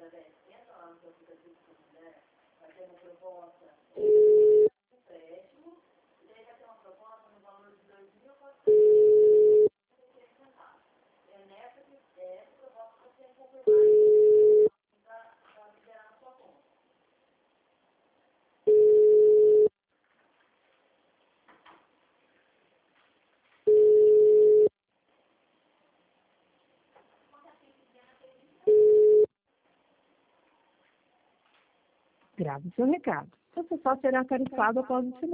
Grave seu recado. Você só será tarifado após o sinal.